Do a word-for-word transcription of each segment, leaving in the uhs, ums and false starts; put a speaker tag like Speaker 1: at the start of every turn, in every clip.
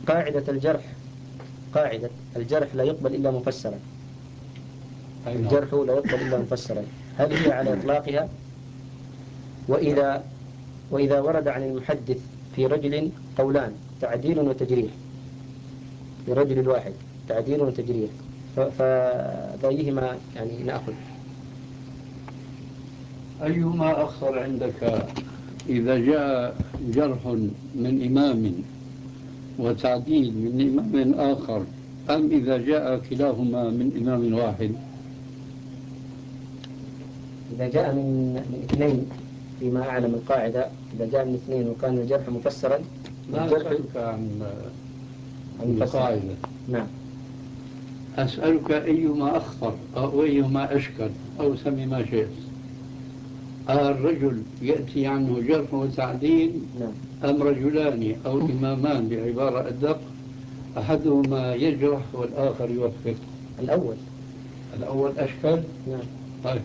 Speaker 1: قاعدة الجرح قاعدة الجرح لا يقبل إلا مفسرا، الجرح لا يقبل إلا مفسرا، هل هي على إطلاقها؟ وإذا وإذا ورد عن المحدث في رجل قولان تعديل وتجريح، في رجل الواحد تعديل وتجريح، فبأيهما يعني نأخذ؟
Speaker 2: أيهما أخطر عندك، إذا جاء جرح من إمام وتعديل من إمام آخر، أم إذا جاء كلاهما من إمام واحد؟
Speaker 1: إذا جاء من من اثنين، فيما أعلم القاعدة إذا جاء من اثنين وكان الجرح مفسرا.
Speaker 2: لا أسألك عن القاعدة،
Speaker 1: نعم،
Speaker 2: أسألك أيهما أخطر أو أيهما أشكل، أو سمي ما شئت. الرجل يأتي عنه جرح وتعديل،
Speaker 1: نعم،
Speaker 2: أم رجلان أو إمامان بعبارة أدق أحدهما يجرح والآخر يوفق؟
Speaker 1: الأول
Speaker 2: الأول أشكل.
Speaker 1: نعم.
Speaker 2: طيب،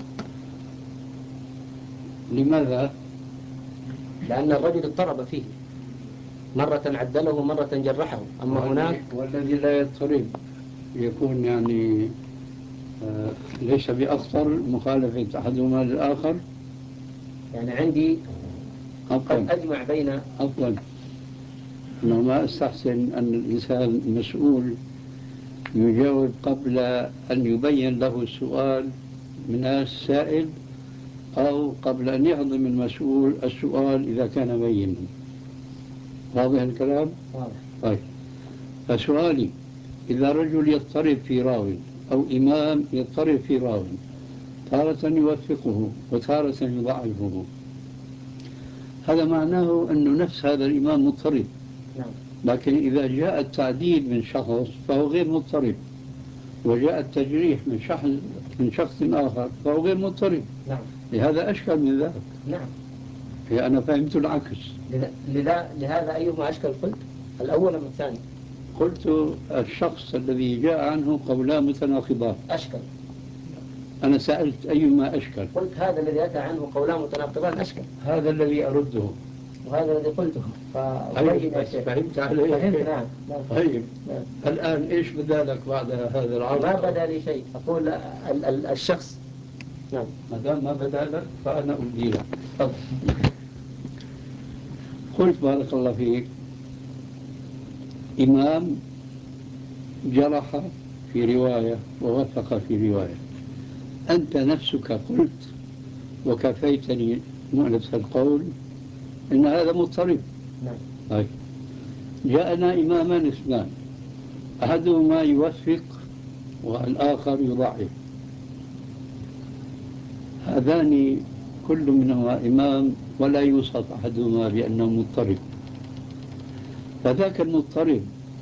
Speaker 2: لماذا؟
Speaker 1: لأن الرجل اضطرب فيه، مرة عدله ومرة جرحه، أما هناك
Speaker 2: والذي لا يضطرب يكون يعني آه ليس بأخطر مخالفة أحدهما للآخر.
Speaker 1: يعني عندي قد أجمع بين
Speaker 2: عفوا، أنه ما أستحسن أن الإنسان المسؤول يجاوب قبل أن يبين له السؤال من السائل، أو قبل أن يهضم المسؤول السؤال إذا كان بينا. واضح الكلام؟
Speaker 1: واضح.
Speaker 2: طيب، فسؤالي: إذا رجل يضطرب في راو أو إمام يضطرب في راو، تارة يوفقه وتارة يضعفه، هذا معناه أنه نفس هذا الإمام مضطرب.
Speaker 1: نعم.
Speaker 2: لكن إذا جاء التعديل من شخص فهو غير مضطرب، وجاء التجريح من شخص من شخص آخر فهو غير مضطرب.
Speaker 1: نعم.
Speaker 2: لهذا أشكل من ذلك.
Speaker 1: نعم.
Speaker 2: هي أنا فهمت العكس.
Speaker 1: لذا لهذا أيهما أشكل قلت؟ الأول أم الثاني؟
Speaker 2: قلت الشخص الذي جاء عنه قولان متناقضان
Speaker 1: أشكل.
Speaker 2: أنا سألت أيهما أشكل،
Speaker 1: قلت هذا الذي أتى عنه قولان متناقضان أشكل،
Speaker 2: هذا الذي أرده،
Speaker 1: وهذا الذي قلته.
Speaker 2: طيب، بس فهمت علي؟
Speaker 1: فهمت. نعم.
Speaker 2: طيب،
Speaker 1: نعم.
Speaker 2: الآن إيش بدالك بعد هذا العرض؟
Speaker 1: ما بدا لي شيء، أقول ال ال الشخص. نعم.
Speaker 2: ما دام ما بدالك فأنا أبدي لك. قلت بارك الله فيك: إمام جرح في رواية ووثق في رواية، أنت نفسك قلت وكفيتني مؤنس القول إن هذا مضطرب.
Speaker 1: نعم.
Speaker 2: طيب، جاءنا إمامان اثنان، أحدهما يوثق والآخر يضعف، هذان كل منهما إمام ولا يوصف أحدهما بأنه مضطرب، فذاك المضطرب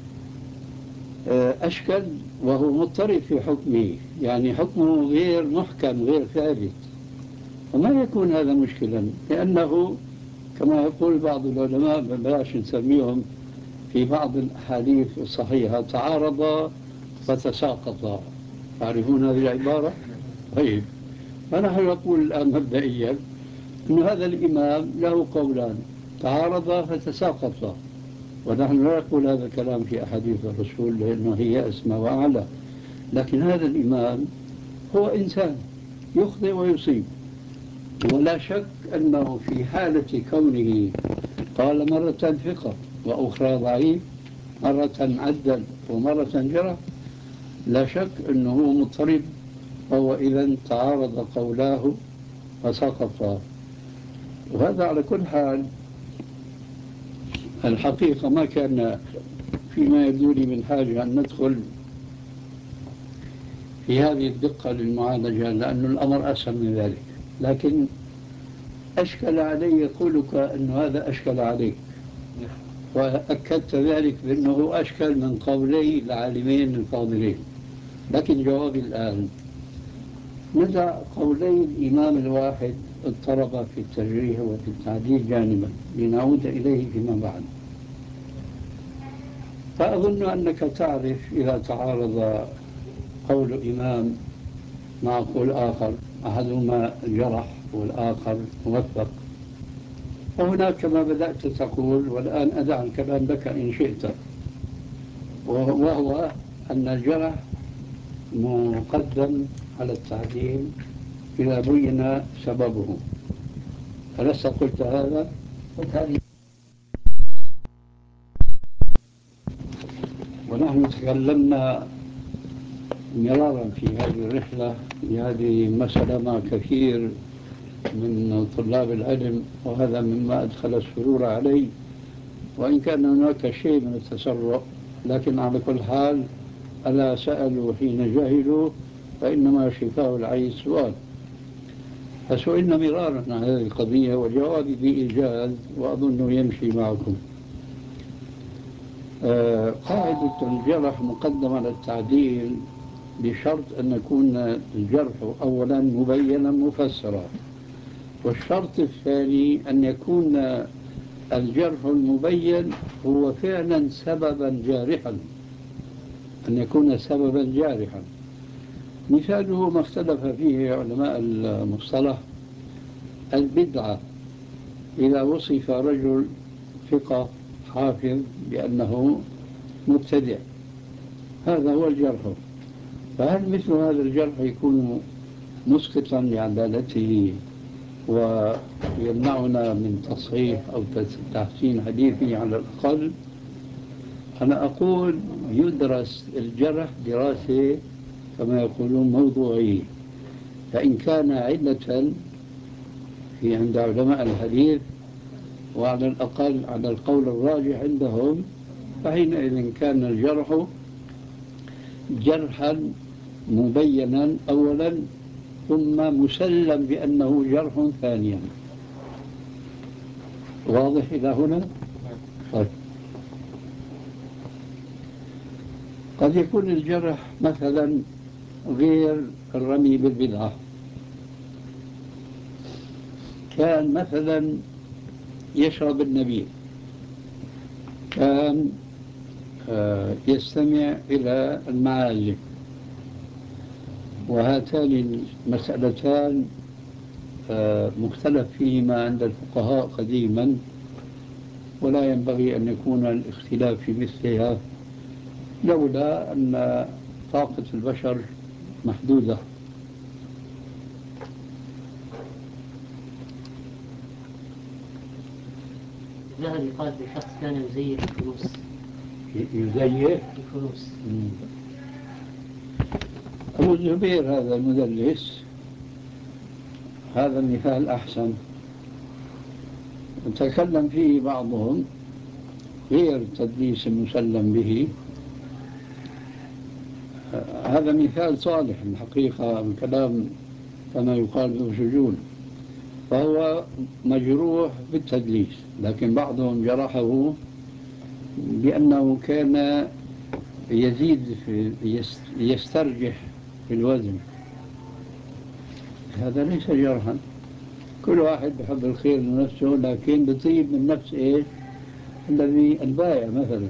Speaker 2: أشكل وهو مضطرب في حكمه، يعني حكمه غير محكم غير ثابت، وما يكون هذا مشكلا، لأنه كما يقول بعض العلماء، بلاش نسميهم، في بعض الأحاديث الصحيحة تعارضا فتساقطا. تعرفون هذه العبارة؟ طيب، فنحن نقول الآن مبدئيا أن هذا الإمام له قولان تعارضا فتساقطا، ونحن لا نقول هذا الكلام في أحاديث الرسول لأنه هي أسمى وأعلى، لكن هذا الإمام هو إنسان يخطئ ويصيب، ولا شك أنه في حالة كونه قال مرة ثقة وأخرى ضعيف، مرة عدل ومرة جرى، لا شك أنه مضطرب، وهو إذا تعارض قولاه فسقط. وهذا على كل حال الحقيقة ما كان فيما يبدوني من حاجة أن ندخل في هذه الدقة للمعالجة، لأن الأمر أسهل من ذلك، لكن أشكل علي قولك أن هذا أشكل عليك، وأكدت ذلك بأنه أشكل من قولي العالمين الفاضلين. لكن جوابي الآن: ندع قولي الإمام الواحد اضطرب في التجريح وفي التعديل جانبا لنعود إليه فيما بعد. فأظن أنك تعرف إذا تعارض قول إمام مع قول آخر، أحدهما جرح والآخر موفق، وهناك كما بدأت تقول، والآن أدع الكلام لك إن شئت، وهو أن الجرح مقدم على التعديل إذا بين سببه. ألست قلت هذا؟
Speaker 1: قلت هذه.
Speaker 2: ونحن تكلمنا مرارا في هذه الرحلة في هذه المسألة مع كثير من طلاب العلم، وهذا مما أدخل السرور علي، وإن كان هناك شيء من التسرع، لكن على كل حال ألا سألوا حين جهلوا فإنما شفاء العي السؤال. فسئلنا مرارا عن هذه القضية وجوابي بإيجاز وأظنه يمشي معكم. آه قاعدة الجرح مقدم على التعديل بشرط أن يكون الجرح أولا مبينا مفسرا، والشرط الثاني أن يكون الجرح المبين هو فعلا سببا جارحا، أن يكون سببا جارحا. مثاله ما اختلف فيه علماء المصطلح البدعة، إذا وصف رجل ثقة حافظ بأنه مبتدع، هذا هو الجرح. فهل مثل هذا الجرح يكون مسقطا لعدالته ويمنعنا من تصحيح أو تحسين حديثه على الأقل؟ أنا أقول يدرس الجرح دراسة كما يقولون موضوعية، فإن كان علة في عند علماء الحديث وعلى الأقل على القول الراجح عندهم، فحينئذ كان الجرح جرحا مبينا أولا ثم مسلم بأنه جرح ثانيا. واضح إلى هنا؟ طيب. قد يكون الجرح مثلا غير الرمي بالبدعة، كان مثلا يشرب النبيذ، كان آه يستمع إلى المعازف، وهاتان المسألتان آه مختلف فيهما عند الفقهاء قديما، ولا ينبغي أن يكون الاختلاف في مثلها لولا أن طاقة البشر محدودة.
Speaker 3: الذهبي قال بشخص كان يزيف الفلوس.
Speaker 2: يزيف
Speaker 3: الفلوس.
Speaker 2: أبو الزبير هذا المدلس، هذا مثال أحسن تكلم فيه بعضهم غير التدليس المسلم به. هذا مثال صالح الحقيقة، الكلام كما يقال بالسجون، فهو مجروح بالتدليس، لكن بعضهم جرحه بأنه كان يزيد في يسترجح في الوزن. هذا ليس جرحا، كل واحد بحب الخير لنفسه، لكن بطيب من نفس إيه الذي البائع مثلا.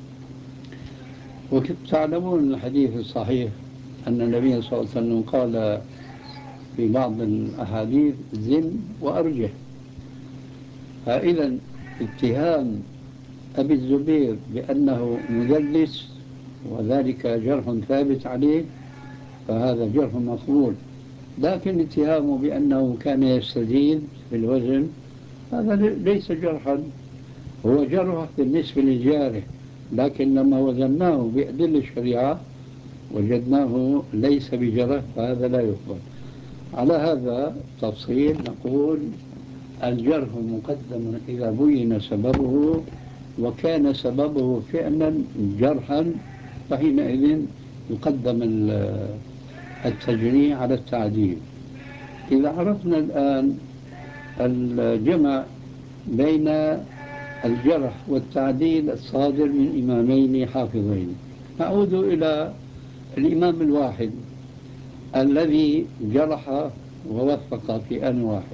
Speaker 2: وتعلمون الحديث الصحيح أن النبي صلى الله عليه وسلم قال في بعض الأحاديث زن وأرجح. فإذا اتهام أبي الزبير بأنه مدلس وذلك جرح ثابت عليه فهذا جرح مقبول، لكن اتهامه بأنه كان يستزيد في الوزن هذا ليس جرحا، هو جرح بالنسبة للجارح، لكن لما وزناه بأدلة الشريعة وجدناه ليس بجرح فهذا لا يقبل. على هذا التفصيل نقول الجرح مقدم إذا بين سببه وكان سببه فعلا جرحا، فحينئذ يقدم التجريح على التعديل. إذا عرفنا الآن الجمع بين الجرح والتعديل الصادر من إمامين حافظين، نعود إلى الإمام الواحد الذي جرح ووفق في آن واحد.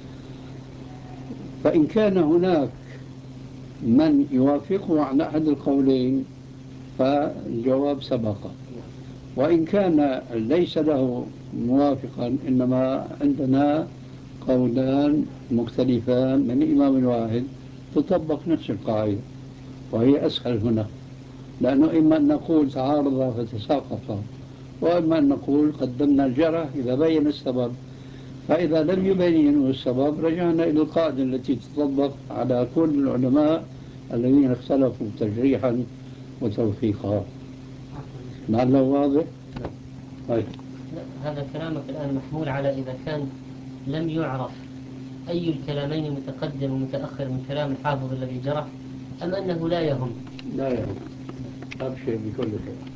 Speaker 2: فإن كان هناك من يوافقه على أحد القولين فالجواب سبق، وإن كان ليس له موافقا إنما عندنا قولان مختلفان من الإمام الواحد تطبق نفس القاعدة وهي أسهل هنا. لأنه إما أن نقول تعارض فتساقط، وإما أن نقول قدمنا الجرح إذا بين السبب. فإذا لم يبينوا السبب رجعنا إلى القاعدة التي تطبق على كل العلماء الذين اختلفوا تجريحا وتوثيقا. لعله واضح؟ طيب.
Speaker 3: هذا كلامك الآن محمول على إذا كان لم يعرف أي الكلامين متقدم ومتأخر من كلام الحافظ الذي جرح، أم أنه لا يهم؟
Speaker 2: لا يهم، أبشر بكل خير.